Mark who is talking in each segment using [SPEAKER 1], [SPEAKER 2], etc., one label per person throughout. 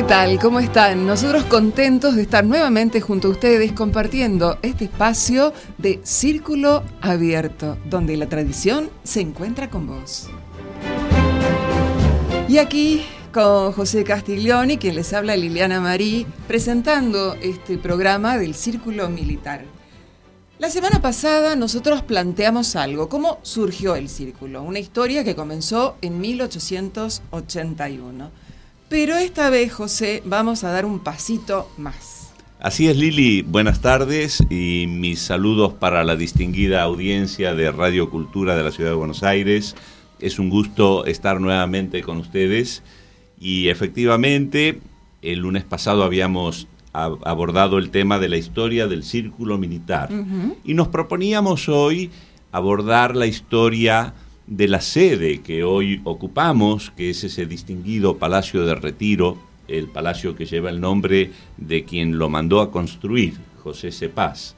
[SPEAKER 1] tal? ¿Cómo están? Nosotros contentos de estar nuevamente junto a ustedes compartiendo este espacio de Círculo Abierto, donde la tradición se encuentra con vos. Y aquí con José Castiglioni, quien les habla, Liliana Marí, presentando este programa del Círculo Militar. La semana pasada nosotros planteamos algo, cómo surgió el Círculo, una historia que comenzó en 1881. Pero esta vez, José, vamos a dar un pasito más.
[SPEAKER 2] Así es, Lili. Buenas tardes y mis saludos para la distinguida audiencia de Radio Cultura de la Ciudad de Buenos Aires. Es un gusto estar nuevamente con ustedes y efectivamente el lunes pasado habíamos abordado el tema de la historia del Círculo Militar y nos proponíamos hoy abordar la historia de la sede que hoy ocupamos, que es ese distinguido Palacio de Retiro, el palacio que lleva el nombre de quien lo mandó a construir, José Cepaz,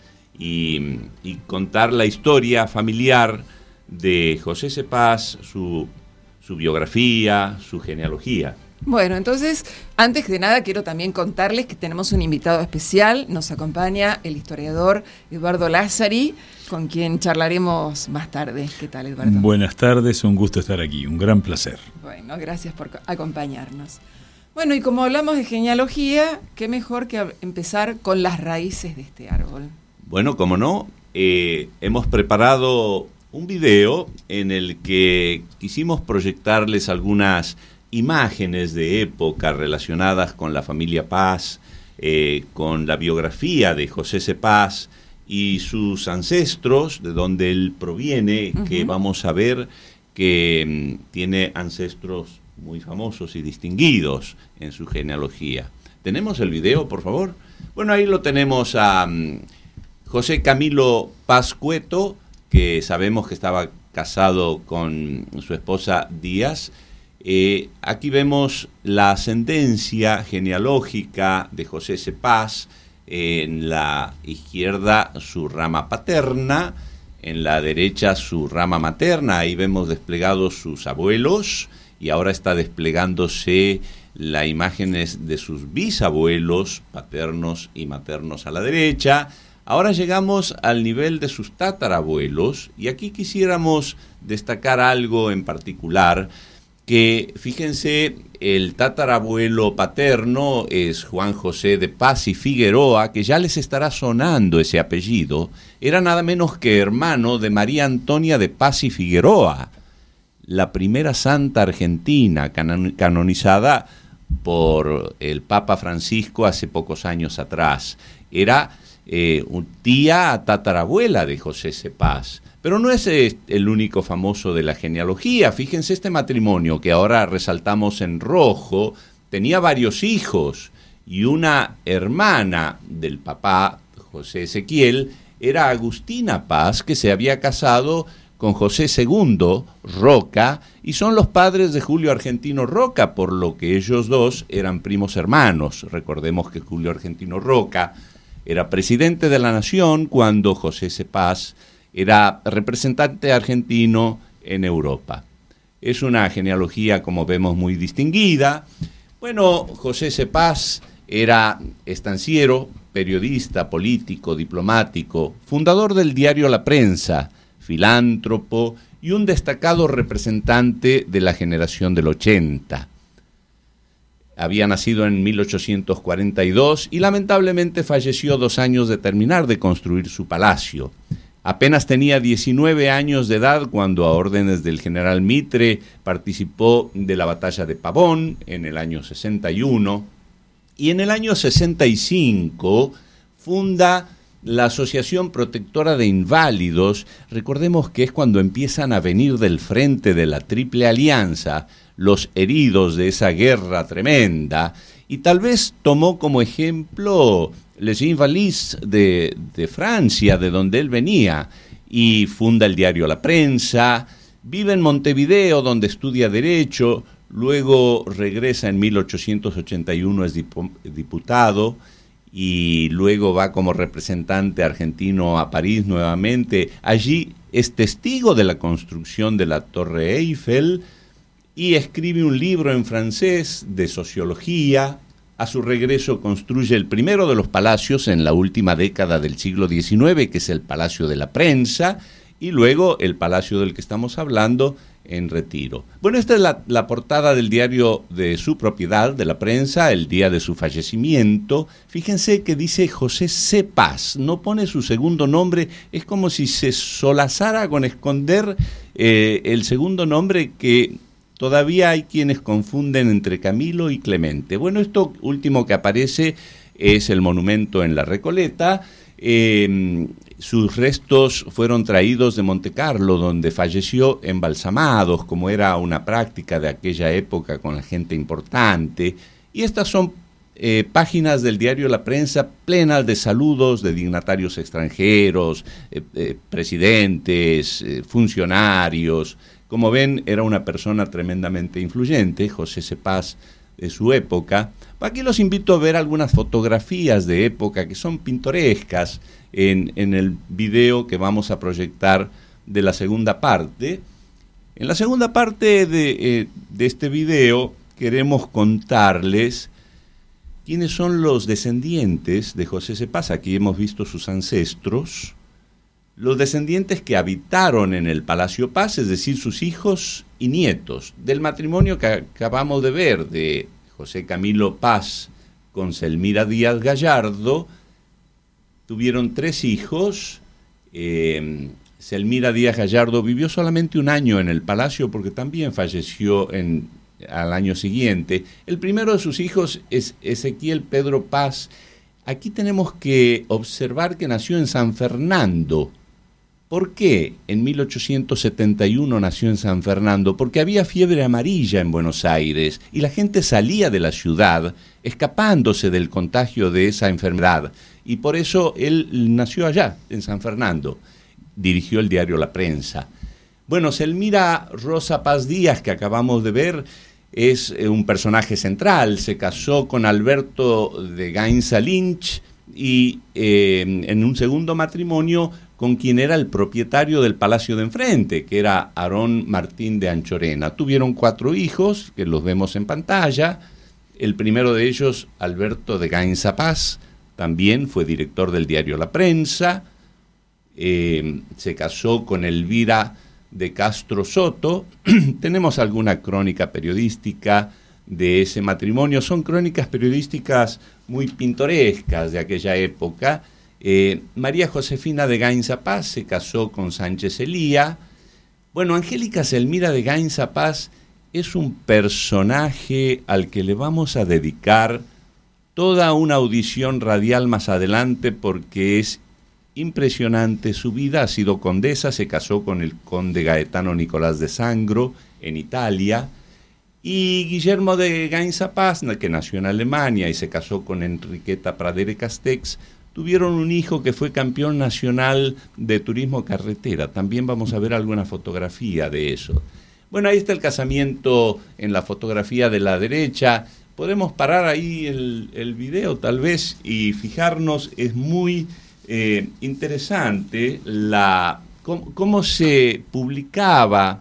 [SPEAKER 2] y contar la historia familiar de José Cepaz, su biografía, su genealogía.
[SPEAKER 1] Bueno, entonces, antes de nada quiero también contarles que tenemos un invitado especial. Nos acompaña el historiador Eduardo Lázari, con quien charlaremos más tarde. ¿Qué tal, Eduardo?
[SPEAKER 3] Buenas tardes, un gusto estar aquí, un gran placer.
[SPEAKER 1] Bueno, gracias por acompañarnos. Bueno, y como hablamos de genealogía, qué mejor que empezar con las raíces de este árbol.
[SPEAKER 2] Bueno, como no, hemos preparado un video en el que quisimos proyectarles algunas imágenes de época relacionadas con la familia Paz, con la biografía de José Cepaz y sus ancestros, de donde él proviene, que vamos a ver que tiene ancestros muy famosos y distinguidos en su genealogía. ¿Tenemos el video, por favor? Bueno, ahí lo tenemos a José Camilo Paz Cueto, que sabemos que estaba casado con su esposa Díaz. Aquí vemos la ascendencia genealógica de José Cepaz, en la izquierda su rama paterna, en la derecha su rama materna. Ahí vemos desplegados sus abuelos y ahora está desplegándose las imágenes de sus bisabuelos paternos y maternos a la derecha. Ahora llegamos al nivel de sus tatarabuelos y aquí quisiéramos destacar algo en particular, que fíjense, el tatarabuelo paterno es Juan José de Paz y Figueroa, que ya les estará sonando ese apellido, era nada menos que hermano de María Antonia de Paz y Figueroa, la primera santa argentina canonizada por el Papa Francisco hace pocos años atrás. Era tía tatarabuela de José Cepaz. Pero no es el único famoso de la genealogía. Fíjense, este matrimonio que ahora resaltamos en rojo tenía varios hijos y una hermana del papá, José Ezequiel, era Agustina Paz, que se había casado con José II Roca y son los padres de Julio Argentino Roca, por lo que ellos dos eran primos hermanos. Recordemos que Julio Argentino Roca era presidente de la Nación cuando José Cepaz era representante argentino en Europa. Es una genealogía, como vemos, muy distinguida. Bueno, José Cepaz era estanciero, periodista, político, diplomático, fundador del diario La Prensa, filántropo y un destacado representante de la generación del 80. Había nacido en 1842 y lamentablemente falleció 2 años de terminar de construir su palacio. Apenas tenía 19 años de edad cuando, a órdenes del general Mitre, participó de la batalla de Pavón en el año 61 y en el año 65 funda la Asociación Protectora de Inválidos. Recordemos que es cuando empiezan a venir del frente de la Triple Alianza los heridos de esa guerra tremenda, y tal vez tomó como ejemplo Les Invalides de Francia, de donde él venía, y funda el diario La Prensa. Vive en Montevideo, donde estudia Derecho, luego regresa en 1881, es diputado, y luego va como representante argentino a París nuevamente. Allí es testigo de la construcción de la Torre Eiffel y escribe un libro en francés de sociología, A su regreso construye el primero de los palacios en la última década del siglo XIX, que es el Palacio de la Prensa, y luego el palacio del que estamos hablando en Retiro. Bueno, esta es la portada del diario de su propiedad, de la Prensa, el día de su fallecimiento. Fíjense que dice José C. Paz, no pone su segundo nombre, es como si se solazara con esconder el segundo nombre, que todavía hay quienes confunden entre Camilo y Clemente. Bueno, esto último que aparece es el monumento en La Recoleta. Sus restos fueron traídos de Montecarlo, donde falleció embalsamados, como era una práctica de aquella época con la gente importante. Y estas son páginas del diario La Prensa plenas de saludos de dignatarios extranjeros, presidentes, funcionarios. Como ven, era una persona tremendamente influyente, José C. Paz, de su época. Aquí los invito a ver algunas fotografías de época que son pintorescas en el video que vamos a proyectar de la segunda parte. En la segunda parte de este video queremos contarles quiénes son los descendientes de José C. Paz. Aquí hemos visto sus ancestros, los descendientes que habitaron en el Palacio Paz, es decir, sus hijos y nietos. Del matrimonio que acabamos de ver de José Camilo Paz con Selmira Díaz Gallardo, tuvieron 3 hijos. Selmira Díaz Gallardo vivió solamente un año en el palacio porque también falleció al año siguiente. El primero de sus hijos es Ezequiel Pedro Paz. Aquí tenemos que observar que nació en San Fernando. ¿Por qué en 1871 nació en San Fernando? Porque había fiebre amarilla en Buenos Aires y la gente salía de la ciudad escapándose del contagio de esa enfermedad. Y por eso él nació allá, en San Fernando. Dirigió el diario La Prensa. Bueno, Selmira Rosa Paz Díaz, que acabamos de ver, es un personaje central. Se casó con Alberto de Gainza Lynch y en un segundo matrimonio con quien era el propietario del palacio de enfrente, que era Aarón Martín de Anchorena. Tuvieron 4 hijos, que los vemos en pantalla. El primero de ellos, Alberto de Gainza Paz, también fue director del diario La Prensa. Se casó con Elvira de Castro Soto. Tenemos alguna crónica periodística de ese matrimonio. Son crónicas periodísticas muy pintorescas de aquella época. María Josefina de Gainza Paz se casó con Sánchez Elía. Bueno, Angélica Selmira de Gainza Paz es un personaje al que le vamos a dedicar toda una audición radial más adelante porque es impresionante su vida. Ha sido condesa, se casó con el conde Gaetano Nicolás de Sangro en Italia. Y Guillermo de Gainza Paz, que nació en Alemania y se casó con Enriqueta Pradere Castex, tuvieron un hijo que fue campeón nacional de turismo carretera. También vamos a ver alguna fotografía de eso. Bueno, ahí está el casamiento en la fotografía de la derecha. Podemos parar ahí el video tal vez y fijarnos. Es muy interesante cómo se publicaba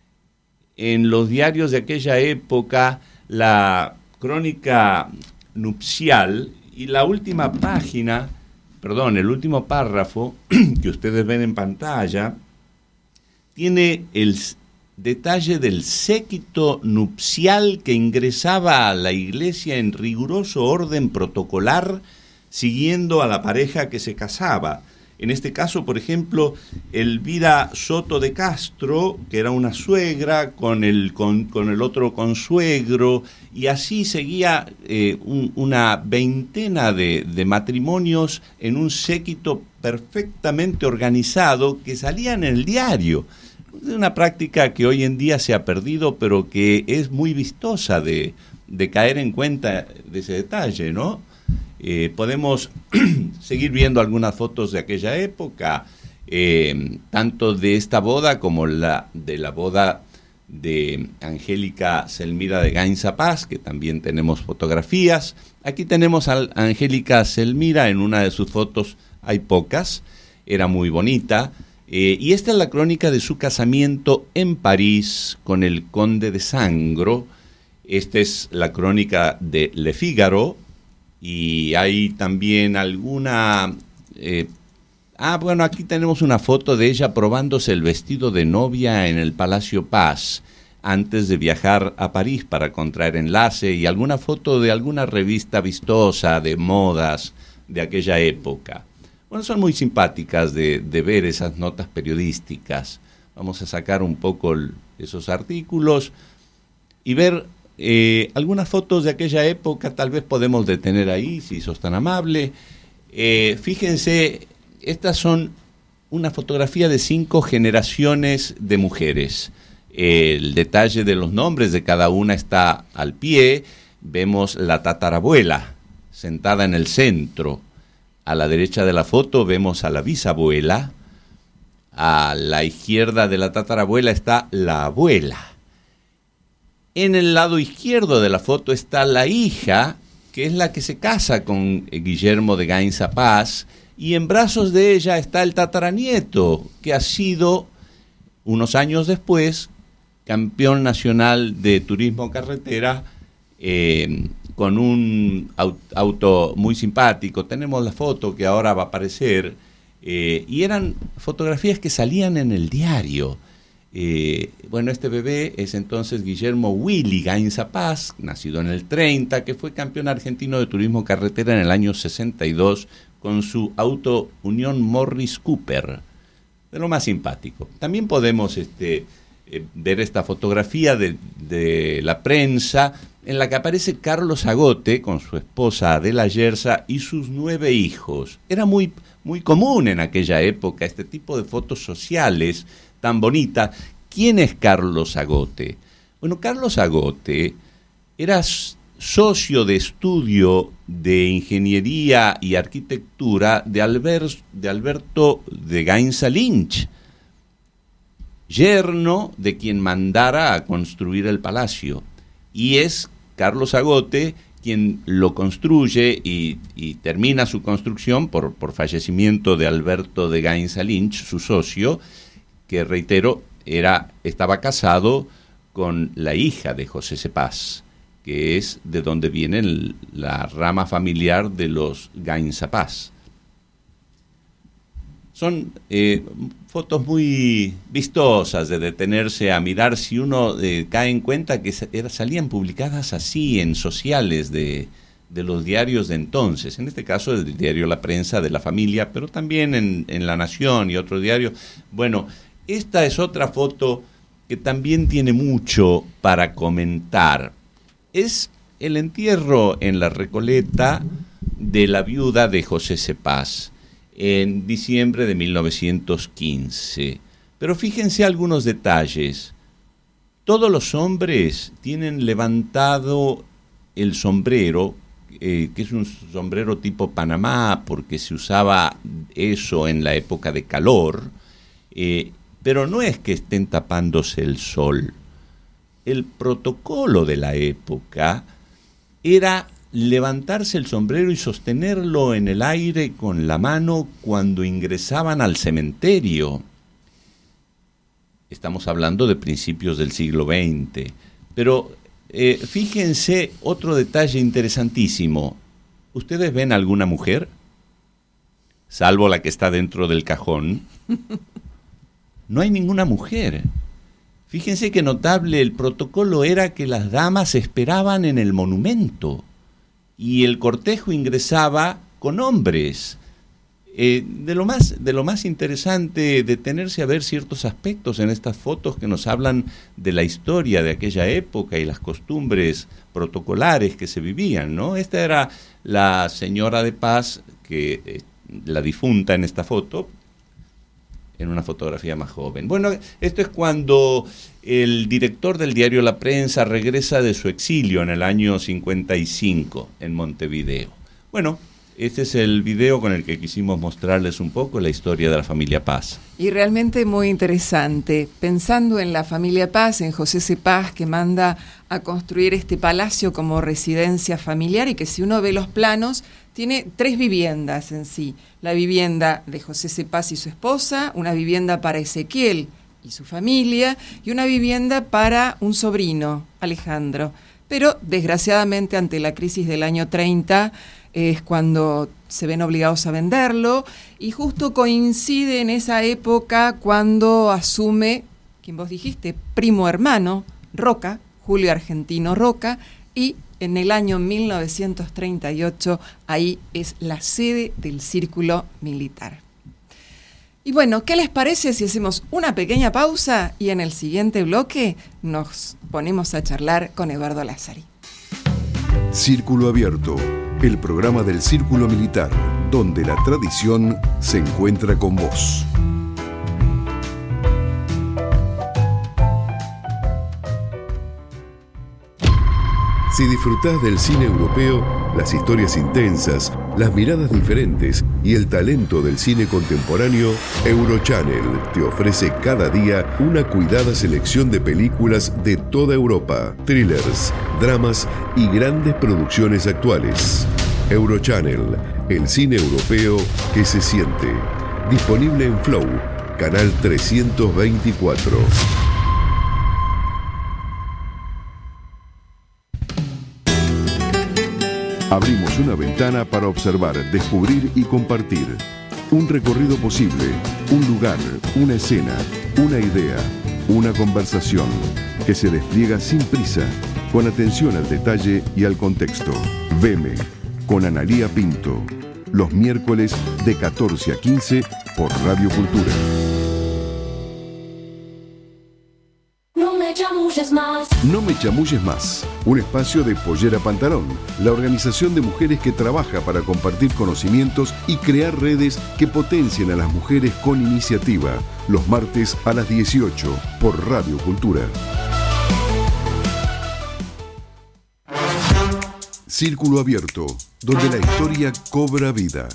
[SPEAKER 2] en los diarios de aquella época la crónica nupcial. Y la última página, el último párrafo que ustedes ven en pantalla, tiene el detalle del séquito nupcial que ingresaba a la iglesia en riguroso orden protocolar, siguiendo a la pareja que se casaba. En este caso, por ejemplo, Elvira Soto de Castro, que era una suegra, con el otro consuegro, y así seguía una veintena de matrimonios en un séquito perfectamente organizado que salían en el diario. Es una práctica que hoy en día se ha perdido, pero que es muy vistosa de caer en cuenta de ese detalle, ¿no? Podemos seguir viendo algunas fotos de aquella época, tanto de esta boda como de la boda de Angélica Selmira de Gainza Paz, que también tenemos fotografías. Aquí tenemos a Angélica Selmira en una de sus fotos, hay pocas, era muy bonita, y esta es la crónica de su casamiento en París con el conde de Sangro. Esta es la crónica de Le Figaro, y hay también alguna... bueno, aquí tenemos una foto de ella probándose el vestido de novia en el Palacio Paz, antes de viajar a París para contraer enlace, y alguna foto de alguna revista vistosa de modas de aquella época. Bueno, son muy simpáticas de ver esas notas periodísticas. Vamos a sacar un poco esos artículos y ver algunas fotos de aquella época. Tal vez podemos detener ahí, si sos tan amable. Fíjense, estas son una fotografía de 5 generaciones de mujeres. El detalle de los nombres de cada una está al pie. Vemos la tatarabuela sentada en el centro. A la derecha de la foto vemos a la bisabuela. A la izquierda de la tatarabuela está la abuela. En el lado izquierdo de la foto está la hija, que es la que se casa con Guillermo de Gainza Paz, y en brazos de ella está el tataranieto, que ha sido, unos años después, campeón nacional de turismo carretera, con un auto muy simpático. Tenemos la foto que ahora va a aparecer, y eran fotografías que salían en el diario. Bueno, este bebé es entonces Guillermo Willy Gainza Paz, nacido en el 30, que fue campeón argentino de turismo carretera en el año 62 con su auto Unión Morris Cooper, de lo más simpático. También podemos ver esta fotografía de la prensa en la que aparece Carlos Agote con su esposa Adela Yerza y sus 9 hijos. Era muy, muy común en aquella época este tipo de fotos sociales tan bonita. ¿Quién es Carlos Agote? Bueno, Carlos Agote era socio de estudio de ingeniería y arquitectura de Alberto de Gainza Lynch, yerno de quien mandara a construir el palacio. Y es Carlos Agote quien lo construye y termina su construcción por fallecimiento de Alberto de Gainza Lynch, su socio, que reitero, estaba casado con la hija de José Cepaz, que es de donde viene la rama familiar de los Gainza Paz. Son fotos muy vistosas de detenerse a mirar si uno cae en cuenta que salían publicadas así en sociales de los diarios de entonces, en este caso el diario La Prensa de la Familia, pero también en La Nación y otro diario. Bueno, esta es otra foto que también tiene mucho para comentar. Es el entierro en la Recoleta de la viuda de José Cepaz en diciembre de 1915. Pero fíjense algunos detalles. Todos los hombres tienen levantado el sombrero, que es un sombrero tipo Panamá, porque se usaba eso en la época de calor, pero no es que estén tapándose el sol. El protocolo de la época era levantarse el sombrero y sostenerlo en el aire con la mano cuando ingresaban al cementerio. Estamos hablando de principios del siglo XX. Pero fíjense otro detalle interesantísimo. ¿Ustedes ven alguna mujer? Salvo la que está dentro del cajón. No hay ninguna mujer. Fíjense qué notable, el protocolo era que las damas esperaban en el monumento y el cortejo ingresaba con hombres. De lo más interesante, detenerse a ver ciertos aspectos en estas fotos que nos hablan de la historia de aquella época y las costumbres protocolares que se vivían, ¿no? Esta era la señora de Paz, la difunta en esta foto, en una fotografía más joven. Bueno, esto es cuando el director del diario La Prensa regresa de su exilio en el año 55 en Montevideo. Bueno, este es el video con el que quisimos mostrarles un poco la historia de la familia Paz.
[SPEAKER 1] Y realmente muy interesante. Pensando en la familia Paz, en José Cepaz, que manda a construir este palacio como residencia familiar y que si uno ve los planos, tiene 3 viviendas en sí. La vivienda de José Cepaz y su esposa, una vivienda para Ezequiel y su familia, y una vivienda para un sobrino, Alejandro. pero desgraciadamente ante la crisis del año 30 es cuando se ven obligados a venderlo, y justo coincide en esa época cuando asume, quien vos dijiste, primo hermano, Roca, Julio Argentino Roca, y en el año 1938 ahí es la sede del Círculo Militar. Y bueno, ¿qué les parece si hacemos una pequeña pausa y en el siguiente bloque nos ponemos a charlar con Eduardo Lázari?
[SPEAKER 4] Círculo Abierto, el programa del Círculo Militar, donde la tradición se encuentra con vos. Si disfrutás del cine europeo, las historias intensas, las miradas diferentes y el talento del cine contemporáneo, Eurochannel te ofrece cada día una cuidada selección de películas de toda Europa, thrillers, dramas y grandes producciones actuales. Eurochannel, el cine europeo que se siente. Disponible en Flow, canal 324. Abrimos una ventana para observar, descubrir y compartir. Un recorrido posible, un lugar, una escena, una idea, una conversación que se despliega sin prisa, con atención al detalle y al contexto. Veme, con Analía Pinto, los miércoles de 14 a 15 por Radio Cultura. No me chamulles más, un espacio de Pollera Pantalón, la organización de mujeres que trabaja para compartir conocimientos y crear redes que potencien a las mujeres con iniciativa, los martes a las 18 por Radio Cultura. Círculo Abierto, donde la historia cobra vida.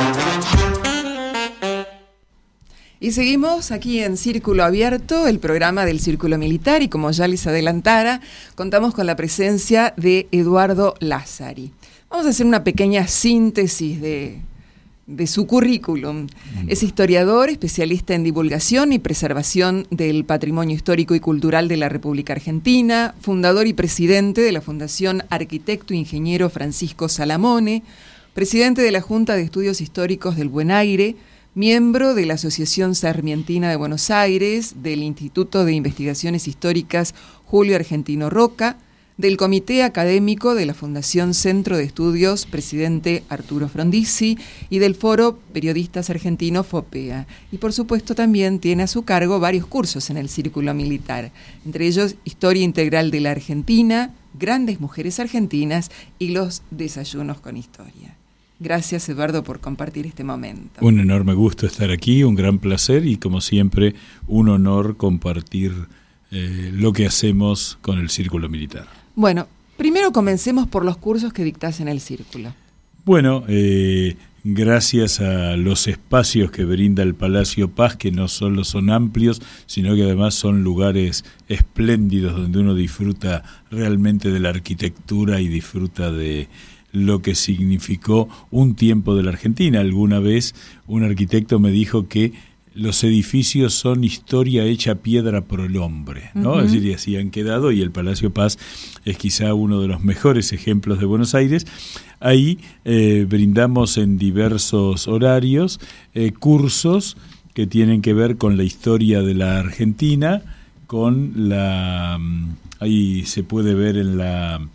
[SPEAKER 1] Y seguimos aquí en Círculo Abierto, el programa del Círculo Militar, y como ya les adelantara, contamos con la presencia de Eduardo Lázari. Vamos a hacer una pequeña síntesis de su currículum. Es historiador, especialista en divulgación y preservación del patrimonio histórico y cultural de la República Argentina, fundador y presidente de la Fundación Arquitecto e Ingeniero Francisco Salamone, presidente de la Junta de Estudios Históricos del Buen Aire, miembro de la Asociación Sarmientina de Buenos Aires, del Instituto de Investigaciones Históricas Julio Argentino Roca, del Comité Académico de la Fundación Centro de Estudios Presidente Arturo Frondizi y del Foro Periodistas Argentinos FOPEA. Y por supuesto también tiene a su cargo varios cursos en el Círculo Militar, entre ellos Historia Integral de la Argentina, Grandes Mujeres Argentinas y los Desayunos con Historia. Gracias, Eduardo, por compartir este momento.
[SPEAKER 3] Un enorme gusto estar aquí, un gran placer y, como siempre, un honor compartir lo que hacemos con el Círculo Militar.
[SPEAKER 1] Bueno, primero comencemos por los cursos que dictás en el Círculo.
[SPEAKER 3] Bueno, gracias a los espacios que brinda el Palacio Paz, que no solo son amplios, sino que además son lugares espléndidos donde uno disfruta realmente de la arquitectura y disfruta de lo que significó un tiempo de la Argentina. Alguna vez un arquitecto me dijo que los edificios son historia hecha piedra por el hombre, ¿no? Uh-huh. Es decir, y así han quedado, y el Palacio Paz es quizá uno de los mejores ejemplos de Buenos Aires. Ahí brindamos en diversos horarios cursos que tienen que ver con la historia de la Argentina, con la... ahí se puede ver en la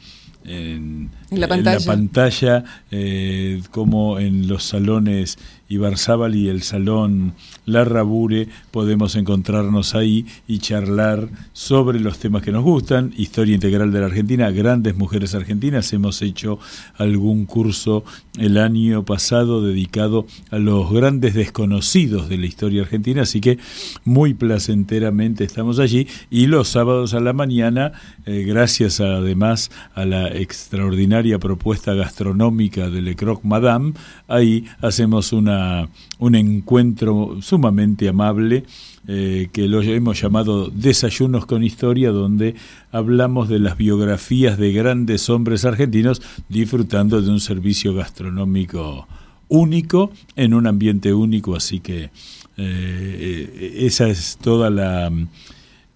[SPEAKER 3] pantalla como en los salones Ibarzábal y el salón Larrabure podemos encontrarnos ahí y charlar sobre los temas que nos gustan. Historia Integral de la Argentina, Grandes Mujeres Argentinas. Hemos hecho algún curso el año pasado dedicado a los grandes desconocidos de la historia argentina, así que muy placenteramente estamos allí. Y los sábados a la mañana, gracias además a la extraordinaria propuesta gastronómica de Le Croque Madame, ahí hacemos un encuentro sumamente amable que lo hemos llamado Desayunos con Historia, donde hablamos de las biografías de grandes hombres argentinos disfrutando de un servicio gastronómico único en un ambiente único, así que esa es toda la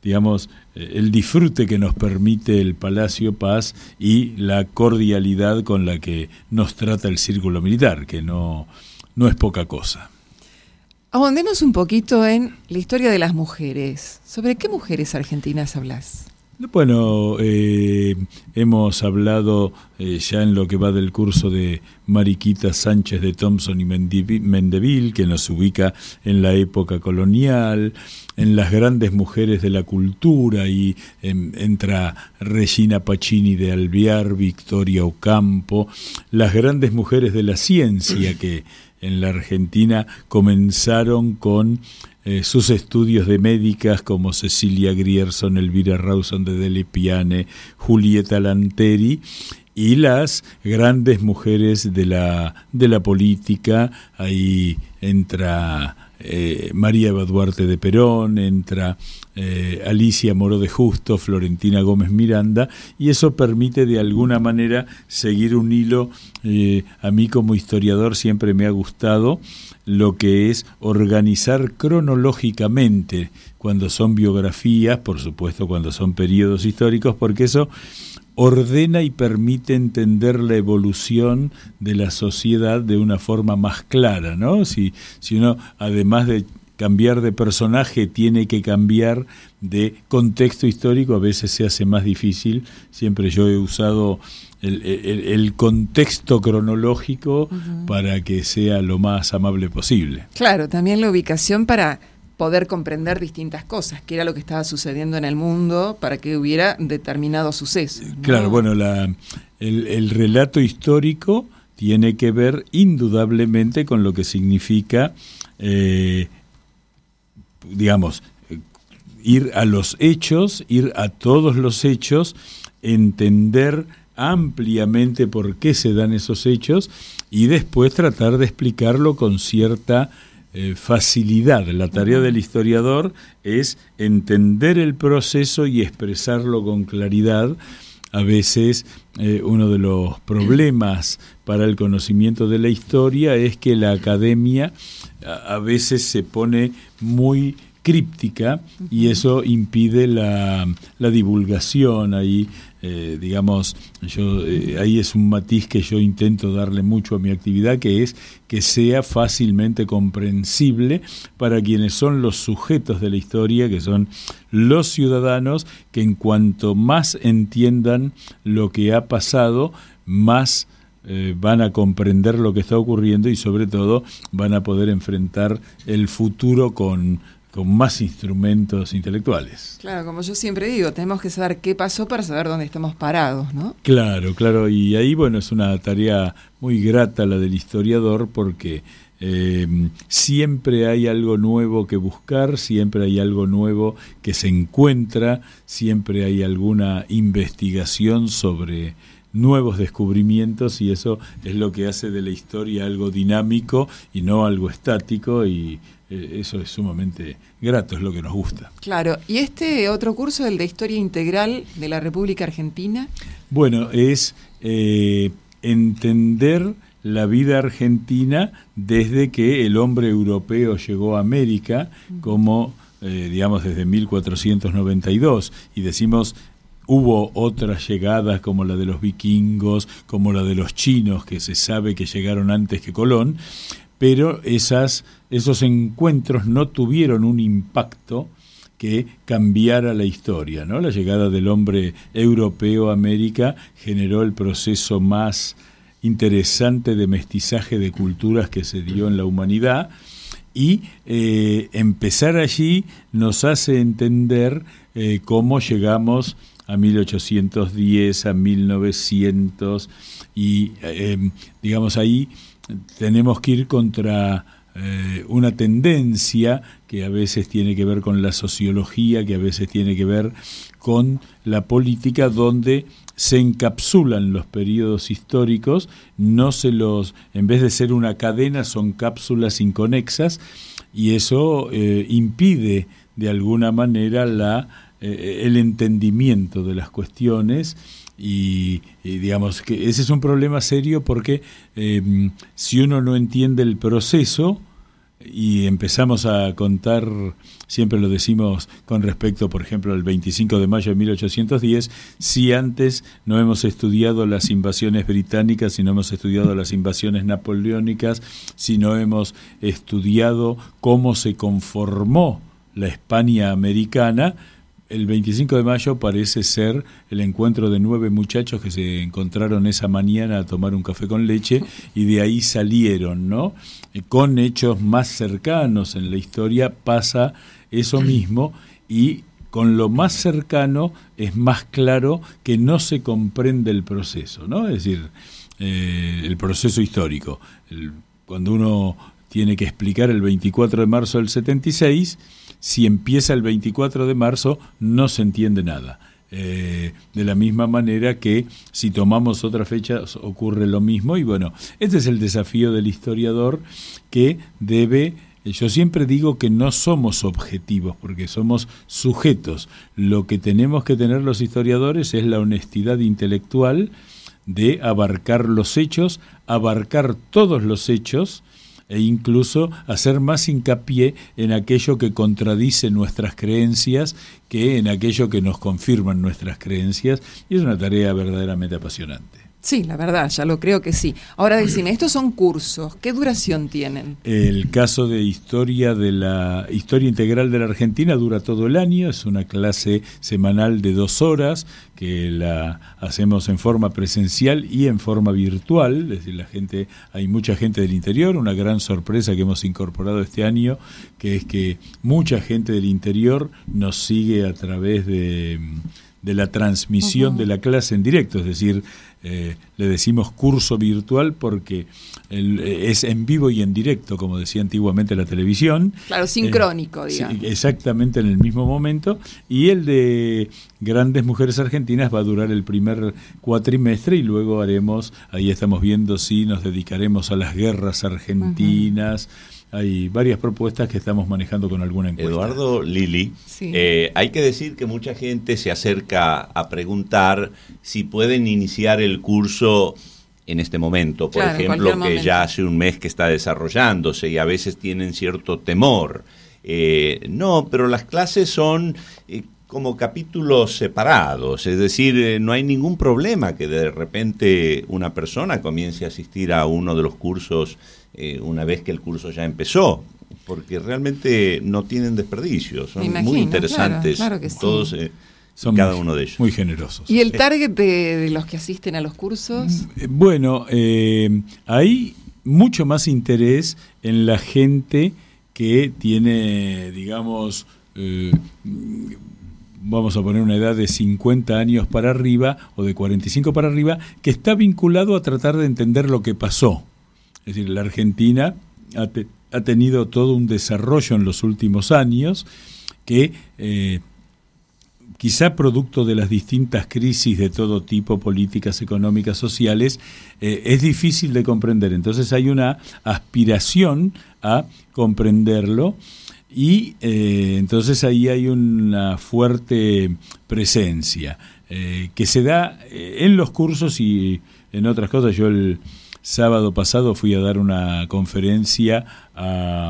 [SPEAKER 3] digamos, el disfrute que nos permite el Palacio Paz y la cordialidad con la que nos trata el Círculo Militar, que no es poca cosa.
[SPEAKER 1] Ahondemos un poquito en la historia de las mujeres. ¿Sobre qué mujeres argentinas hablas?
[SPEAKER 3] Bueno, hemos hablado ya en lo que va del curso de Mariquita Sánchez de Thompson y Mendeville, que nos ubica en la época colonial, en las grandes mujeres de la cultura, y entra Regina Pacini de Alvear, Victoria Ocampo, las grandes mujeres de la ciencia que en la Argentina comenzaron con sus estudios de médicas, como Cecilia Grierson, Elvira Rawson de Delle Piane, Julieta Lanteri, y las grandes mujeres de la política. Ahí entra María Eva Duarte de Perón, entra Alicia Moró de Justo, Florentina Gómez Miranda, y eso permite de alguna manera seguir un hilo. A mí como historiador siempre me ha gustado lo que es organizar cronológicamente cuando son biografías, por supuesto cuando son periodos históricos, porque eso ordena y permite entender la evolución de la sociedad de una forma más clara, ¿no? Si uno, además de cambiar de personaje, tiene que cambiar de contexto histórico, a veces se hace más difícil. Siempre yo he usado el contexto cronológico para que sea lo más amable posible.
[SPEAKER 1] Claro, también la ubicación para poder comprender distintas cosas, que era lo que estaba sucediendo en el mundo para que hubiera determinados sucesos, ¿no? Claro,
[SPEAKER 3] bueno, el relato histórico tiene que ver indudablemente con lo que significa, digamos, ir a los hechos, ir a todos los hechos, entender ampliamente por qué se dan esos hechos y después tratar de explicarlo con cierta facilidad. La tarea del historiador es entender el proceso y expresarlo con claridad. A veces uno de los problemas para el conocimiento de la historia es que la academia a veces se pone muy críptica y eso impide la divulgación. Ahí digamos, ahí es un matiz que yo intento darle mucho a mi actividad, que es que sea fácilmente comprensible para quienes son los sujetos de la historia, que son los ciudadanos, que en cuanto más entiendan lo que ha pasado, más van a comprender lo que está ocurriendo y sobre todo van a poder enfrentar el futuro con más instrumentos intelectuales.
[SPEAKER 1] Claro, como yo siempre digo, tenemos que saber qué pasó para saber dónde estamos parados, ¿no?
[SPEAKER 3] Claro, y ahí, bueno, es una tarea muy grata la del historiador porque siempre hay algo nuevo que buscar, siempre hay algo nuevo que se encuentra, siempre hay alguna investigación sobre nuevos descubrimientos y eso es lo que hace de la historia algo dinámico y no algo estático y eso es sumamente grato, es lo que nos gusta.
[SPEAKER 1] Claro, ¿y este otro curso, el de Historia Integral de la República Argentina?
[SPEAKER 3] Bueno, es entender la vida argentina desde que el hombre europeo llegó a América, como, digamos, desde 1492, y decimos hubo otras llegadas como la de los vikingos, como la de los chinos, que se sabe que llegaron antes que Colón, pero esos encuentros no tuvieron un impacto que cambiara la historia, ¿no? La llegada del hombre europeo a América generó el proceso más interesante de mestizaje de culturas que se dio en la humanidad y empezar allí nos hace entender cómo llegamos a 1810, a 1900 y digamos ahí tenemos que ir contra una tendencia que a veces tiene que ver con la sociología, que a veces tiene que ver con la política, donde se encapsulan los periodos históricos, en vez de ser una cadena, son cápsulas inconexas, y eso impide de alguna manera el entendimiento de las cuestiones. Y digamos que ese es un problema serio porque si uno no entiende el proceso, y empezamos a contar, siempre lo decimos con respecto, por ejemplo, al 25 de mayo de 1810, si antes no hemos estudiado las invasiones británicas, si no hemos estudiado las invasiones napoleónicas, si no hemos estudiado cómo se conformó la España americana, el 25 de mayo parece ser el encuentro de 9 muchachos que se encontraron esa mañana a tomar un café con leche y de ahí salieron, ¿no? Con hechos más cercanos en la historia pasa eso mismo y con lo más cercano es más claro que no se comprende el proceso, ¿no? Es decir, el proceso histórico. Cuando uno tiene que explicar el 24 de marzo del 76, si empieza el 24 de marzo no se entiende nada. De la misma manera que si tomamos otra fecha ocurre lo mismo y bueno, este es el desafío del historiador que debe, yo siempre digo que no somos objetivos porque somos sujetos. Lo que tenemos que tener los historiadores es la honestidad intelectual de abarcar los hechos, abarcar todos los hechos e incluso hacer más hincapié en aquello que contradice nuestras creencias que en aquello que nos confirman nuestras creencias, y es una tarea verdaderamente apasionante.
[SPEAKER 1] Sí, la verdad, ya lo creo que sí. Ahora decime, estos son cursos, ¿qué duración tienen?
[SPEAKER 3] El caso de historia integral de la Argentina dura todo el año, es una clase semanal de 2 horas que la hacemos en forma presencial y en forma virtual, es decir, hay mucha gente del interior, una gran sorpresa que hemos incorporado este año, que es que mucha gente del interior nos sigue a través de la transmisión de la clase en directo, es decir, le decimos curso virtual porque es en vivo y en directo, como decía antiguamente la televisión. Claro, sincrónico, digamos. Sí, exactamente en el mismo momento. Y el de Grandes Mujeres Argentinas va a durar el primer cuatrimestre y luego ahí estamos viendo si nos dedicaremos a las guerras argentinas. Hay varias propuestas que estamos manejando con alguna encuesta.
[SPEAKER 2] Eduardo, Lili, sí. Hay que decir que mucha gente se acerca a preguntar si pueden iniciar el curso en este momento, por ejemplo, que ya hace un mes que está desarrollándose y a veces tienen cierto temor. No, pero las clases son como capítulos separados, es decir, no hay ningún problema que de repente una persona comience a asistir a uno de los cursos una vez que el curso ya empezó, porque realmente no tienen desperdicio, son muy interesantes, claro que sí. Todos son cada uno de ellos.
[SPEAKER 3] Muy generosos.
[SPEAKER 1] ¿Y el target de los que asisten a los cursos?
[SPEAKER 3] Bueno, hay mucho más interés en la gente que tiene, digamos, vamos a poner una edad de 50 años para arriba o de 45 para arriba, que está vinculado a tratar de entender lo que pasó. Es decir, la Argentina ha tenido todo un desarrollo en los últimos años que quizá producto de las distintas crisis de todo tipo, políticas, económicas, sociales, es difícil de comprender. Entonces hay una aspiración a comprenderlo y entonces ahí hay una fuerte presencia que se da en los cursos y en otras cosas. Yo el sábado pasado fui a dar una conferencia a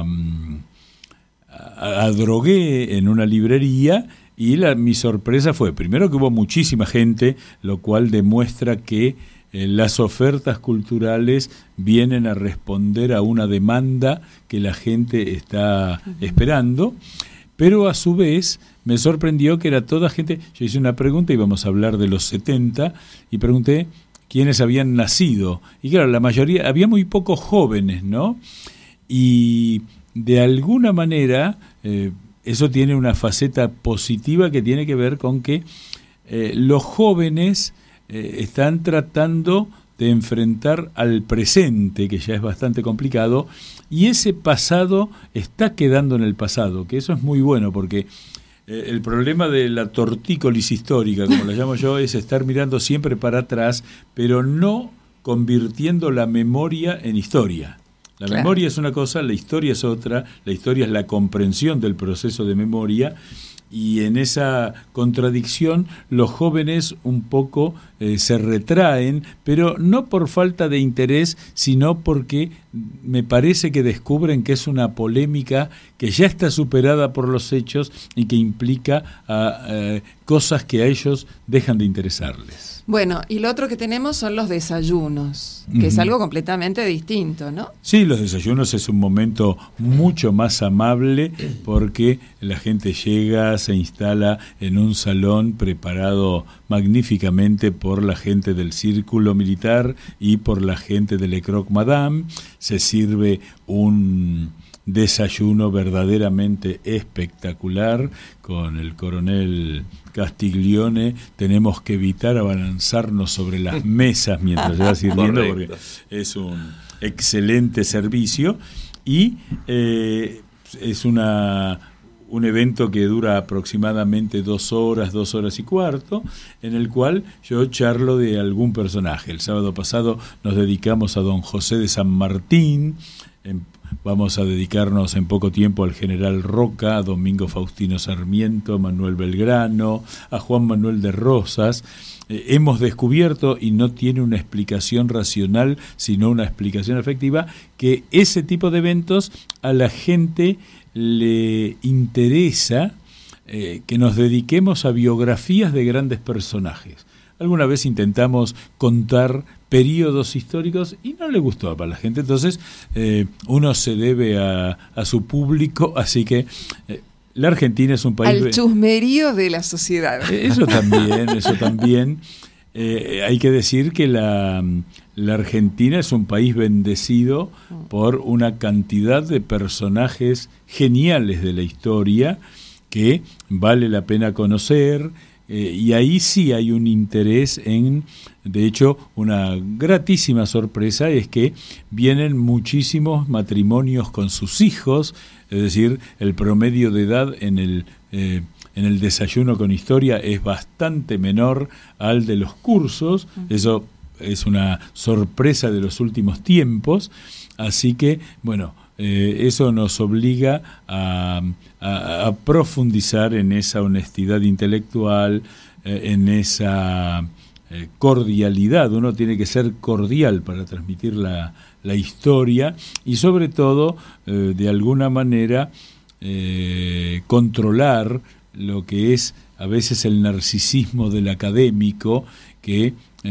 [SPEAKER 3] Drogué en una librería y mi sorpresa fue, primero que hubo muchísima gente, lo cual demuestra que las ofertas culturales vienen a responder a una demanda que la gente está esperando, pero a su vez me sorprendió que era toda gente. Yo hice una pregunta, íbamos a hablar de los 70, y pregunté quiénes habían nacido. Y claro, la mayoría, había muy pocos jóvenes, ¿no? Y de alguna manera eso tiene una faceta positiva que tiene que ver con que los jóvenes están tratando de enfrentar al presente, que ya es bastante complicado, y ese pasado está quedando en el pasado, que eso es muy bueno, porque el problema de la tortícolis histórica, como la llamo yo, es estar mirando siempre para atrás, pero no convirtiendo la memoria en historia. La memoria es una cosa, la historia es otra. La historia es la comprensión del proceso de memoria, y en esa contradicción los jóvenes un poco se retraen, pero no por falta de interés, sino porque me parece que descubren que es una polémica que ya está superada por los hechos y que implica cosas que a ellos dejan de interesarles.
[SPEAKER 1] Bueno, y lo otro que tenemos son los desayunos, que es algo completamente distinto, ¿no?
[SPEAKER 3] Sí, los desayunos es un momento mucho más amable porque la gente llega, se instala en un salón preparado magníficamente por la gente del Círculo Militar y por la gente de Le Croque Madame. Se sirve un desayuno verdaderamente espectacular con el coronel Castiglione. Tenemos que evitar abalanzarnos sobre las mesas mientras se va sirviendo porque es un excelente servicio y es un evento que dura aproximadamente 2 horas, 2 horas y cuarto, en el cual yo charlo de algún personaje. El sábado pasado nos dedicamos a don José de San Martín. Vamos a dedicarnos en poco tiempo al general Roca, a Domingo Faustino Sarmiento, a Manuel Belgrano, a Juan Manuel de Rosas. Hemos descubierto, y no tiene una explicación racional, sino una explicación afectiva, que ese tipo de eventos a la gente le interesa que nos dediquemos a biografías de grandes personajes. Alguna vez intentamos contar periodos históricos y no le gustó a la gente, entonces uno se debe a su público, así que la Argentina es un país...
[SPEAKER 1] Al chusmerío de la sociedad.
[SPEAKER 3] Eso también. Hay que decir que la Argentina es un país bendecido por una cantidad de personajes geniales de la historia que vale la pena conocer. Y ahí sí hay un interés de hecho, una gratísima sorpresa es que vienen muchísimos matrimonios con sus hijos, es decir, el promedio de edad en el desayuno con historia es bastante menor al de los cursos. Eso es una sorpresa de los últimos tiempos, así que, bueno, eso nos obliga a profundizar en esa honestidad intelectual, en esa cordialidad. Uno tiene que ser cordial para transmitir la historia y sobre todo, de alguna manera, controlar lo que es a veces el narcisismo del académico que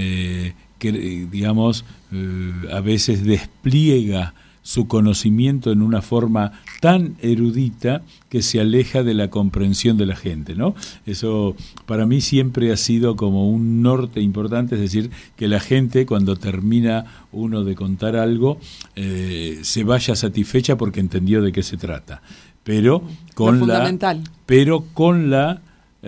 [SPEAKER 3] digamos, a veces despliega su conocimiento en una forma tan erudita que se aleja de la comprensión de la gente, ¿no? Eso para mí siempre ha sido como un norte importante, es decir, que la gente cuando termina uno de contar algo se vaya satisfecha porque entendió de qué se trata, pero con la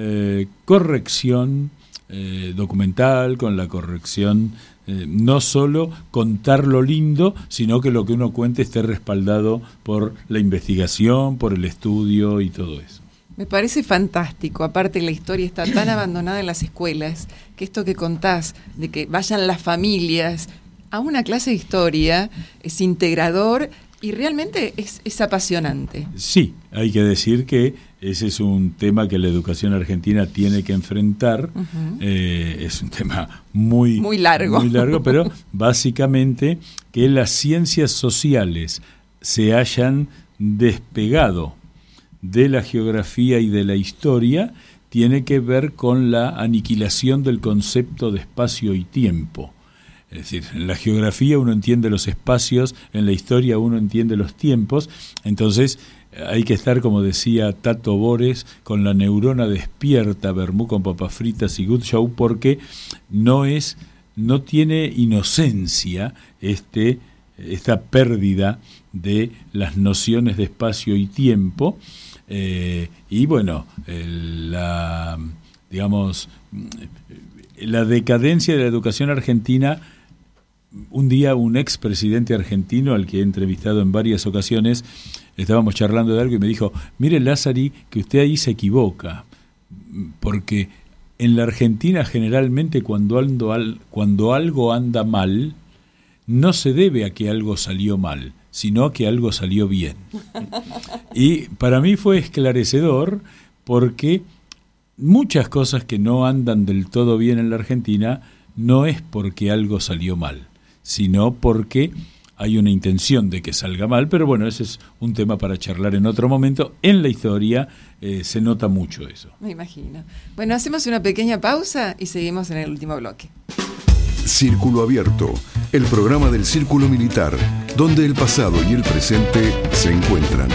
[SPEAKER 3] corrección documental, con la corrección no solo contar lo lindo, sino que lo que uno cuente esté respaldado por la investigación, por el estudio y todo eso.
[SPEAKER 1] Me parece fantástico. Aparte, la historia está tan abandonada en las escuelas que esto que contás, de que vayan las familias a una clase de historia, es integrador y realmente es apasionante.
[SPEAKER 3] Sí, hay que decir que ese es un tema que la educación argentina tiene que enfrentar. Es un tema muy largo, pero básicamente que las ciencias sociales se hayan despegado de la geografía y de la historia tiene que ver con la aniquilación del concepto de espacio y tiempo. Es decir, en la geografía uno entiende los espacios, en la historia uno entiende los tiempos, entonces hay que estar, como decía Tato Bores, con la neurona despierta, vermú con papas fritas y good show, porque no tiene inocencia esta pérdida de las nociones de espacio y tiempo, y bueno, la decadencia de la educación argentina. Un día un expresidente argentino, al que he entrevistado en varias ocasiones, estábamos charlando de algo y me dijo: mire, Lázari, que usted ahí se equivoca, porque en la Argentina generalmente cuando algo anda mal, no se debe a que algo salió mal, sino a que algo salió bien. Y para mí fue esclarecedor, porque muchas cosas que no andan del todo bien en la Argentina no es porque algo salió mal, sino porque hay una intención de que salga mal, pero bueno, ese es un tema para charlar en otro momento. En la historia se nota mucho eso.
[SPEAKER 1] Me imagino. Bueno, hacemos una pequeña pausa y seguimos en el último bloque.
[SPEAKER 4] Círculo Abierto, el programa del Círculo Militar, donde el pasado y el presente se encuentran.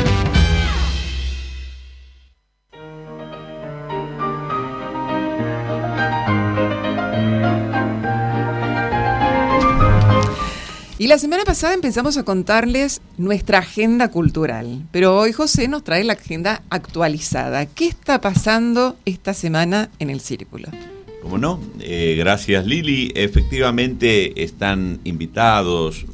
[SPEAKER 1] Y la semana pasada empezamos a contarles nuestra agenda cultural, pero hoy José nos trae la agenda actualizada. ¿Qué está pasando esta semana en el Círculo?
[SPEAKER 2] ¿Cómo no? Gracias, Lili. Efectivamente están invitados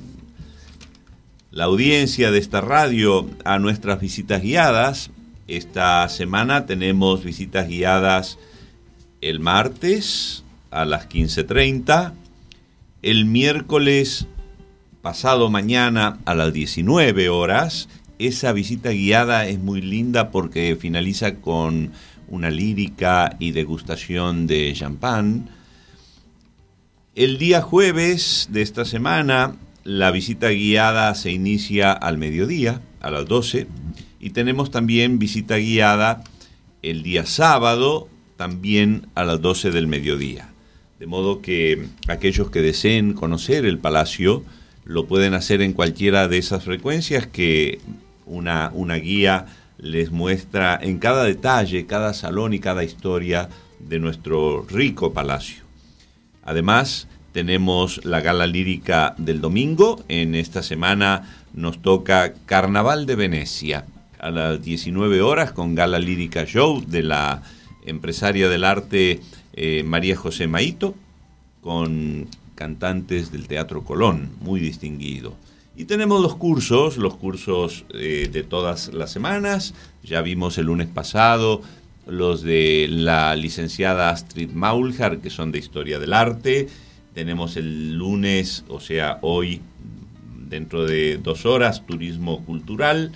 [SPEAKER 2] la audiencia de esta radio a nuestras visitas guiadas. Esta semana tenemos visitas guiadas el martes a las 15:30, el miércoles pasado mañana a las 19 horas. Esa visita guiada es muy linda porque finaliza con una lírica y degustación de champán. El día jueves de esta semana, la visita guiada se inicia al mediodía, a las 12, y tenemos también visita guiada el día sábado, también a las 12 del mediodía. De modo que aquellos que deseen conocer el Palacio lo pueden hacer en cualquiera de esas frecuencias que una guía les muestra en cada detalle, cada salón y cada historia de nuestro rico palacio. Además, tenemos la gala lírica del domingo. En esta semana nos toca Carnaval de Venecia a las 19 horas con gala lírica show de la empresaria del arte María José Maito, con cantantes del Teatro Colón, muy distinguido. Y tenemos los cursos de todas las semanas. Ya vimos el lunes pasado los de la licenciada Astrid Maulhar, que son de Historia del Arte. Tenemos el lunes, o sea, hoy, dentro de 2 horas, Turismo Cultural.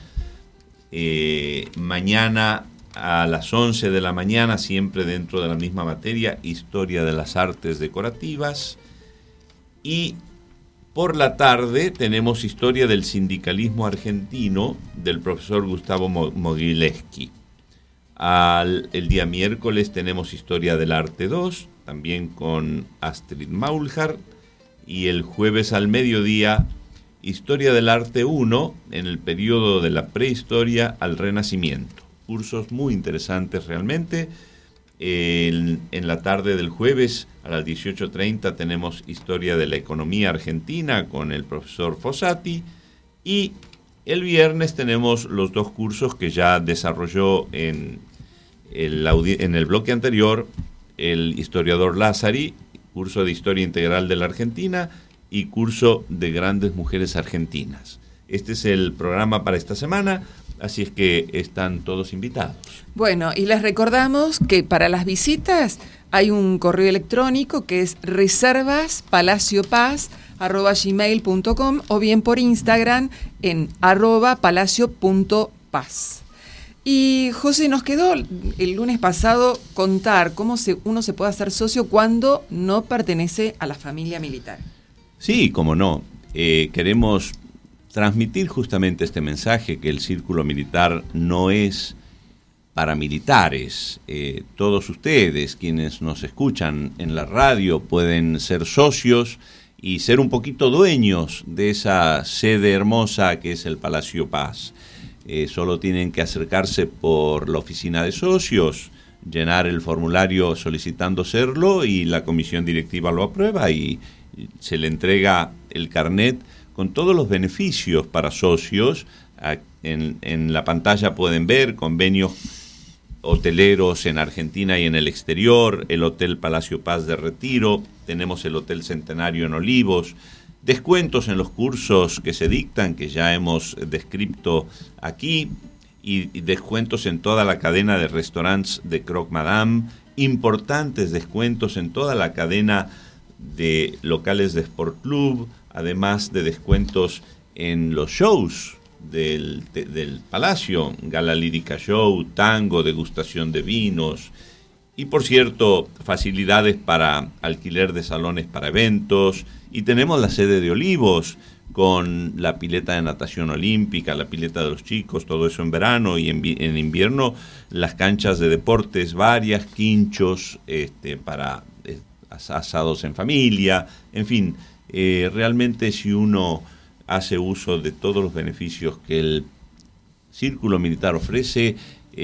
[SPEAKER 2] Mañana a las 11 de la mañana, siempre dentro de la misma materia, Historia de las Artes Decorativas. Y por la tarde tenemos Historia del Sindicalismo Argentino del profesor Gustavo Mogileski. El día miércoles tenemos Historia del Arte 2, también con Astrid Maulhar. Y el jueves al mediodía, Historia del Arte 1 en el periodo de la prehistoria al Renacimiento. Cursos muy interesantes realmente. En la tarde del jueves a las 18:30 tenemos Historia de la Economía Argentina con el profesor Fossati, y el viernes tenemos los 2 cursos que ya desarrolló en el bloque anterior el historiador Lázari, curso de Historia Integral de la Argentina y curso de Grandes Mujeres Argentinas. Este es el programa para esta semana. Así es que están todos invitados.
[SPEAKER 1] Bueno, y les recordamos que para las visitas hay un correo electrónico que es reservaspalaciopaz@gmail.com o bien por Instagram en @palacio.paz. Y José, nos quedó el lunes pasado contar cómo uno se puede hacer socio cuando no pertenece a la familia militar.
[SPEAKER 2] Sí, cómo no. Queremos transmitir justamente este mensaje, que el Círculo Militar no es para militares. Todos ustedes, quienes nos escuchan en la radio, pueden ser socios y ser un poquito dueños de esa sede hermosa que es el Palacio Paz. Solo tienen que acercarse por la oficina de socios, llenar el formulario solicitando serlo y la comisión directiva lo aprueba y se le entrega el carnet con todos los beneficios para socios. En la pantalla pueden ver convenios hoteleros en Argentina y en el exterior, el Hotel Palacio Paz de Retiro, tenemos el Hotel Centenario en Olivos, descuentos en los cursos que se dictan, que ya hemos descrito aquí, y descuentos en toda la cadena de restaurantes de Croque Madame, importantes descuentos en toda la cadena de locales de Sport Club, además de descuentos en los shows del Palacio, Gala Lírica Show, tango, degustación de vinos, y por cierto, facilidades para alquiler de salones para eventos, y tenemos la sede de Olivos, con la pileta de natación olímpica, la pileta de los chicos, todo eso en verano, y en invierno las canchas de deportes varias, quinchos para asados en familia, en fin, realmente si uno hace uso de todos los beneficios que el Círculo Militar ofrece,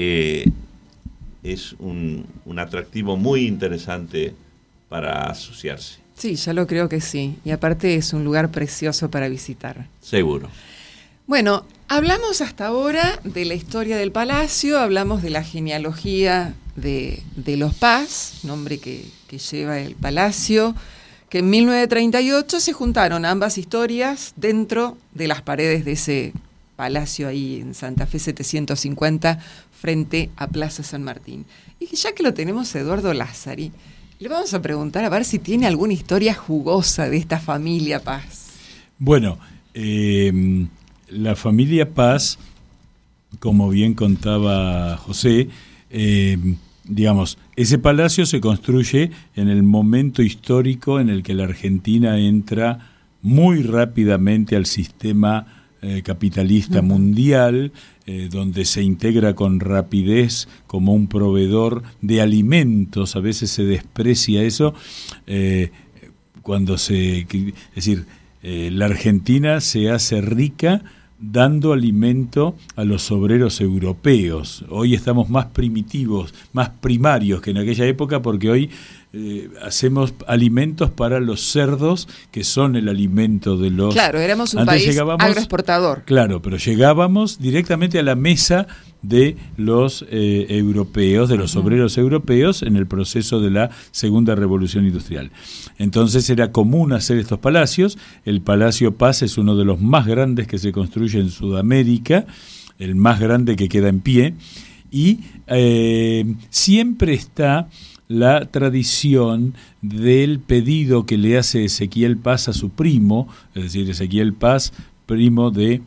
[SPEAKER 2] es un atractivo muy interesante para asociarse.
[SPEAKER 1] Sí, ya lo creo que sí. Y aparte es un lugar precioso para visitar.
[SPEAKER 2] Seguro.
[SPEAKER 1] Bueno, hablamos hasta ahora de la historia del palacio, hablamos de la genealogía de los Paz, nombre que lleva el palacio, que en 1938 se juntaron ambas historias dentro de las paredes de ese palacio ahí en Santa Fe 750, frente a Plaza San Martín. Y ya que lo tenemos a Eduardo Lázari, le vamos a preguntar a ver si tiene alguna historia jugosa de esta familia Paz.
[SPEAKER 3] Bueno, la familia Paz, como bien contaba José, digamos, ese palacio se construye en el momento histórico en el que la Argentina entra muy rápidamente al sistema capitalista mundial, donde se integra con rapidez como un proveedor de alimentos. A veces se desprecia eso, la Argentina se hace rica dando alimento a los obreros europeos. Hoy estamos más primitivos, más primarios que en aquella época, porque hoy hacemos alimentos para los cerdos, que son el alimento de los...
[SPEAKER 1] Claro, éramos un país agroexportador.
[SPEAKER 3] Claro, pero llegábamos directamente a la mesa de los europeos, de los obreros europeos, en el proceso de la Segunda Revolución Industrial. Entonces era común hacer estos palacios. El Palacio Paz es uno de los más grandes que se construye en Sudamérica, el más grande que queda en pie, y siempre está la tradición del pedido que le hace Ezequiel Paz a su primo, es decir, Ezequiel Paz, primo de,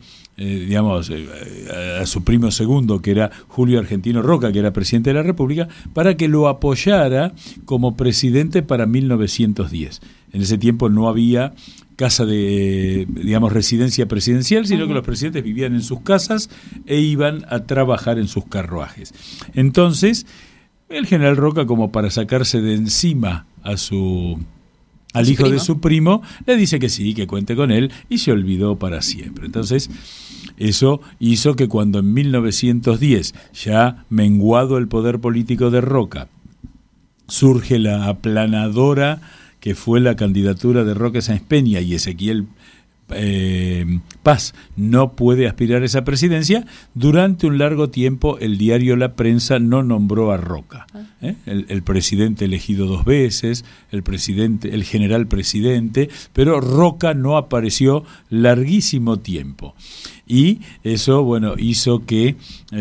[SPEAKER 3] a su primo segundo, que era Julio Argentino Roca, que era presidente de la República, para que lo apoyara como presidente para 1910. En ese tiempo no había casa de, residencia presidencial, sino que los presidentes vivían en sus casas e iban a trabajar en sus carruajes. Entonces, el general Roca, como para sacarse de encima al hijo de su primo, le dice que sí, que cuente con él, y se olvidó para siempre. Entonces, eso hizo que cuando en 1910, ya menguado el poder político de Roca, surge la aplanadora que fue la candidatura de Roque Sáenz Peña, y Ezequiel Paz no puede aspirar a esa presidencia, durante un largo tiempo el diario La Prensa no nombró a Roca. El presidente elegido 2 veces, el general presidente, pero Roca no apareció larguísimo tiempo. Y eso, hizo que,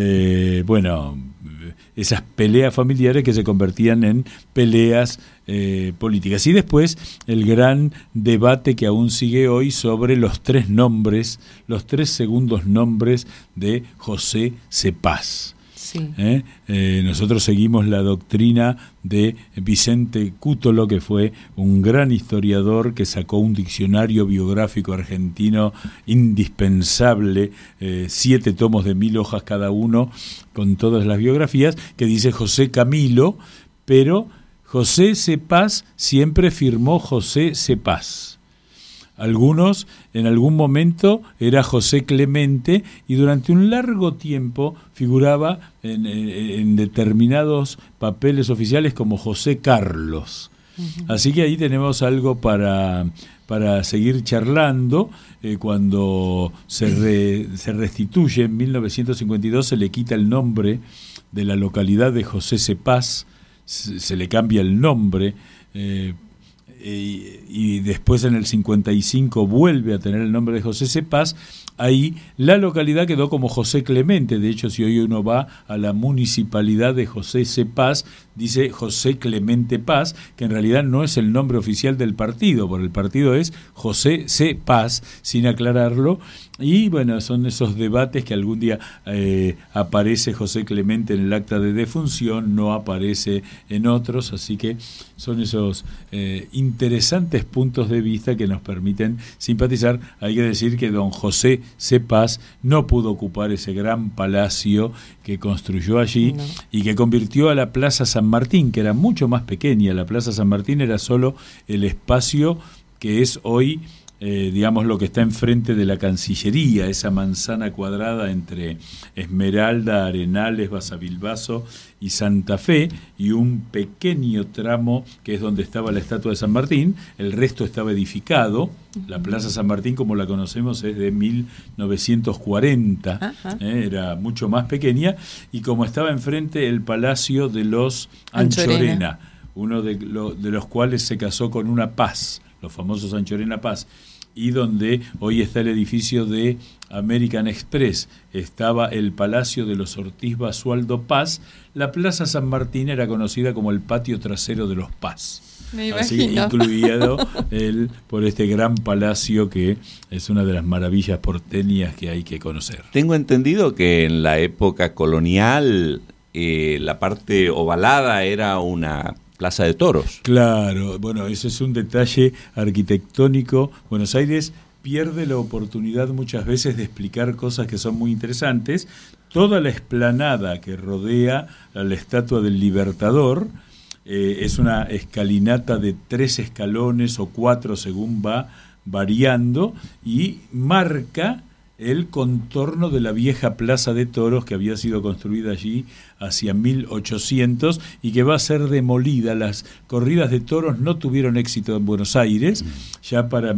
[SPEAKER 3] esas peleas familiares que se convertían en peleas políticas. Y después el gran debate que aún sigue hoy sobre los 3 segundos nombres de José C. Paz.
[SPEAKER 1] Sí.
[SPEAKER 3] Nosotros seguimos la doctrina de Vicente Cútolo, que fue un gran historiador que sacó un diccionario biográfico argentino indispensable, 7 tomos de 1000 hojas cada uno, con todas las biografías, que dice José Camilo, pero José C. Paz siempre firmó José C. Paz. Algunos, en algún momento, era José Clemente, y durante un largo tiempo figuraba en determinados papeles oficiales como José Carlos. Uh-huh. Así que ahí tenemos algo para seguir charlando. Cuando se restituye en 1952, se le quita el nombre de la localidad de José C. Paz, se le cambia el nombre, y después en el 55 vuelve a tener el nombre de José C. Paz. ahí, la localidad quedó como José Clemente. De hecho, si hoy uno va a la municipalidad de José C. Paz, dice José Clemente Paz, que en realidad no es el nombre oficial del partido, porque el partido es José C. Paz, sin aclararlo. Y bueno, son esos debates que algún día aparece José Clemente en el acta de defunción, no aparece en otros, así que son esos interesantes puntos de vista que nos permiten simpatizar. Hay que decir que don José C. Paz no pudo ocupar ese gran palacio que construyó allí, no, y que convirtió a la Plaza San Martín, que era mucho más pequeña. La Plaza San Martín era solo el espacio que es hoy, digamos, lo que está enfrente de la Cancillería, esa manzana cuadrada entre Esmeralda, Arenales, Basavilbaso y Santa Fe, y un pequeño tramo que es donde estaba la estatua de San Martín. El resto estaba edificado. La Plaza San Martín, como la conocemos, es de 1940, era mucho más pequeña, y como estaba enfrente el Palacio de los Anchorena, uno de los cuales se casó con una Paz, los famosos Anchorena Paz, y donde hoy está el edificio de American Express, estaba el Palacio de los Ortiz Basualdo Paz. La Plaza San Martín era conocida como el patio trasero de los Paz.
[SPEAKER 1] Me
[SPEAKER 3] así,
[SPEAKER 1] imagino.
[SPEAKER 3] incluido por este gran palacio que es una de las maravillas porteñas que hay que conocer.
[SPEAKER 2] Tengo entendido que en la época colonial la parte ovalada era una plaza de toros.
[SPEAKER 3] Claro, bueno, ese es un detalle arquitectónico. Buenos Aires pierde la oportunidad muchas veces de explicar cosas que son muy interesantes. Toda la explanada que rodea a la estatua del Libertador es una escalinata de 3 escalones o 4 según va variando, y marca el contorno de la vieja Plaza de Toros que había sido construida allí hacia 1800 y que va a ser demolida. Las corridas de toros no tuvieron éxito en Buenos Aires. Ya para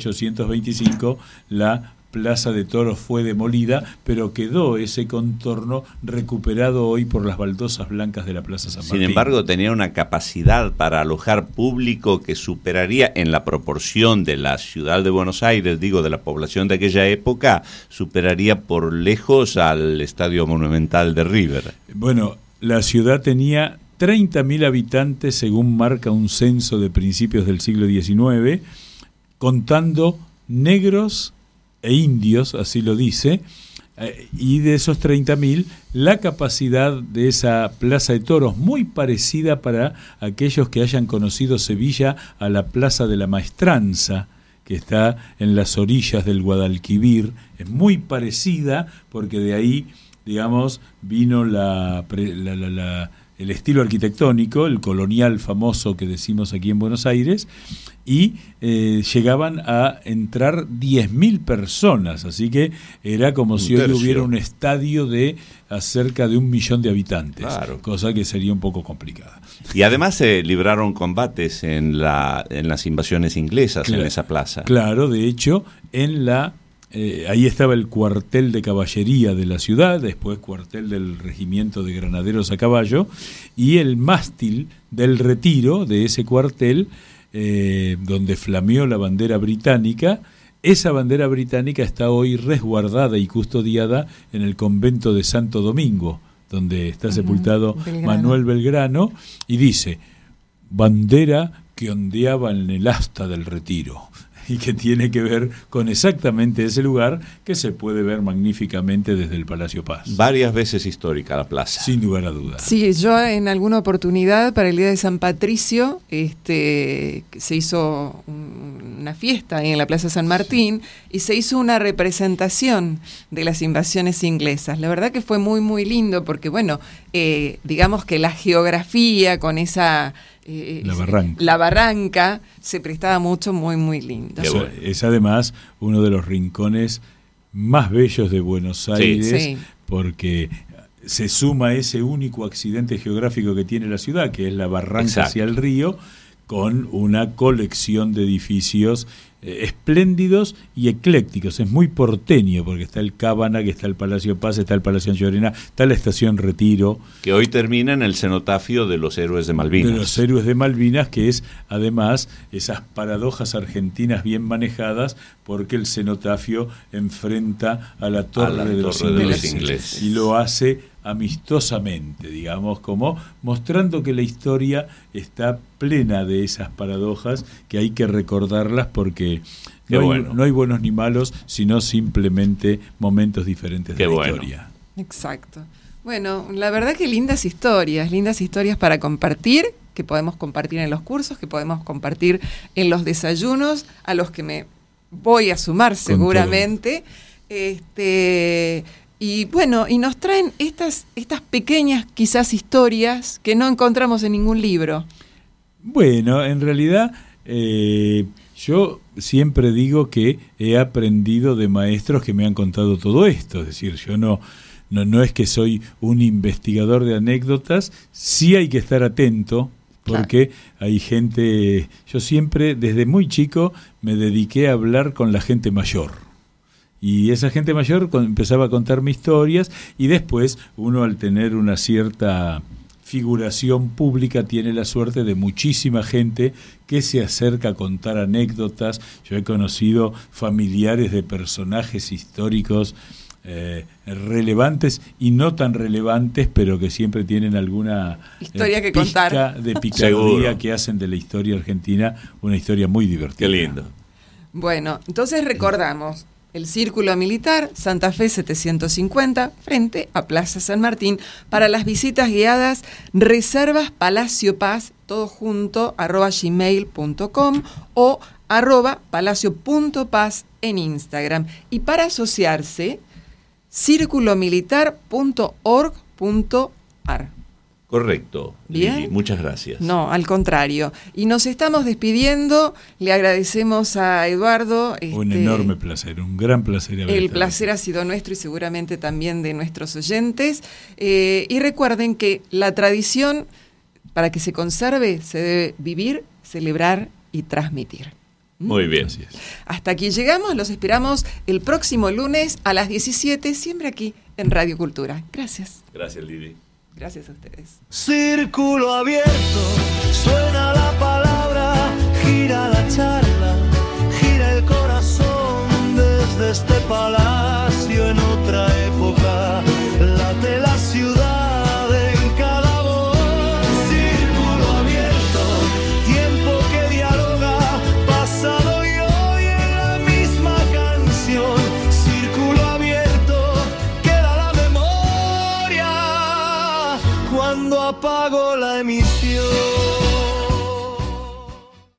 [SPEAKER 3] 1825 la Plaza de Toros fue demolida, pero quedó ese contorno recuperado hoy por las baldosas blancas de la Plaza San Martín.
[SPEAKER 2] Sin embargo, tenía una capacidad para alojar público que superaría, en la proporción de la ciudad de Buenos Aires, digo, de la población de aquella época, superaría por lejos al Estadio Monumental de River.
[SPEAKER 3] Bueno, la ciudad tenía 30.000 habitantes, según marca un censo de principios del siglo XIX, contando negros e indios, así lo dice, y de esos 30.000, la capacidad de esa Plaza de Toros, muy parecida para aquellos que hayan conocido Sevilla a la Plaza de la Maestranza, que está en las orillas del Guadalquivir, es muy parecida porque de ahí, digamos, vino el estilo arquitectónico, el colonial famoso que decimos aquí en Buenos Aires, y llegaban a entrar 10.000 personas, así que era como si hoy hubiera un estadio de cerca de 1 millón de habitantes, claro, cosa que sería un poco complicada.
[SPEAKER 2] Y además se libraron combates en las invasiones inglesas, claro, en esa plaza.
[SPEAKER 3] Claro, de hecho, ahí estaba el cuartel de caballería de la ciudad, después cuartel del regimiento de granaderos a caballo, y el mástil del Retiro de ese cuartel, donde flameó la bandera británica. Esa bandera británica está hoy resguardada y custodiada en el convento de Santo Domingo, donde está sepultado Belgrano. Manuel Belgrano, y dice: bandera que ondeaba en el asta del Retiro, y que tiene que ver con exactamente ese lugar que se puede ver magníficamente desde el Palacio Paz.
[SPEAKER 2] Varias veces histórica la plaza.
[SPEAKER 3] Sin lugar a dudas.
[SPEAKER 1] Sí, yo en alguna oportunidad para el Día de San Patricio se hizo una fiesta en la Plaza San Martín y se hizo una representación de las invasiones inglesas. La verdad que fue muy, muy lindo porque, bueno, digamos que la geografía con esa... la barranca se prestaba mucho, muy muy lindo.
[SPEAKER 3] Es además uno de los rincones más bellos de Buenos Aires, sí, porque se suma ese único accidente geográfico que tiene la ciudad, que es la barranca, exacto, hacia el río, con una colección de edificios espléndidos y eclécticos. Es muy porteño porque está el Cábana, que está el Palacio Paz, está el Palacio Anchorena, está la Estación Retiro.
[SPEAKER 2] Que hoy termina en el cenotafio de los héroes de Malvinas.
[SPEAKER 3] De los héroes de Malvinas, que es además esas paradojas argentinas bien manejadas, porque el cenotafio enfrenta a la torre, de los ingleses y lo hace amistosamente, digamos, como mostrando que la historia está plena de esas paradojas que hay que recordarlas porque no hay buenos ni malos, sino simplemente momentos diferentes de la historia.
[SPEAKER 1] Exacto. Bueno, la verdad que lindas historias para compartir, que podemos compartir en los cursos, que podemos compartir en los desayunos, a los que me voy a sumar seguramente. Y bueno, y nos traen estas pequeñas quizás historias que no encontramos en ningún libro. Bueno, en realidad
[SPEAKER 3] yo siempre digo que he aprendido de maestros que me han contado todo esto. Es decir, yo no es que soy un investigador de anécdotas, sí hay que estar atento porque hay gente. Yo siempre, desde muy chico, me dediqué a hablar con la gente mayor. Y esa gente mayor empezaba a contarme historias y después uno, al tener una cierta figuración pública, tiene la suerte de muchísima gente que se acerca a contar anécdotas. Yo he conocido familiares de personajes históricos relevantes y no tan relevantes, pero que siempre tienen alguna
[SPEAKER 1] historia que contar,
[SPEAKER 3] de picardía que hacen de la historia argentina una historia muy divertida.
[SPEAKER 2] Qué lindo.
[SPEAKER 1] Bueno, entonces recordamos el Círculo Militar, Santa Fe 750, frente a Plaza San Martín. Para las visitas guiadas, reservas Palacio Paz, todo junto, @gmail.com o @palacio.paz en Instagram. Y para asociarse, circulomilitar.org.ar.
[SPEAKER 2] Correcto.
[SPEAKER 1] Bien.
[SPEAKER 2] Lili, muchas gracias.
[SPEAKER 1] No, al contrario. Y nos estamos despidiendo. Le agradecemos a Eduardo.
[SPEAKER 3] Un enorme placer, un gran placer.
[SPEAKER 1] El placer ha sido nuestro y seguramente también de nuestros oyentes. Y recuerden que la tradición, para que se conserve, se debe vivir, celebrar y transmitir.
[SPEAKER 2] Muy bien.
[SPEAKER 1] Hasta aquí llegamos. Los esperamos el próximo lunes a las 17, siempre aquí en Radio Cultura. Gracias.
[SPEAKER 2] Gracias, Lili.
[SPEAKER 1] Gracias a ustedes.
[SPEAKER 5] Círculo abierto, suena la palabra, gira la charla, gira el corazón desde este palacio en otra época, late la ciudad en cada voz. Círculo abierto, tiempo que dialoga, pasado y hoy en la misma canción. Círculo abierto, queda la memoria cuando apago la emisión.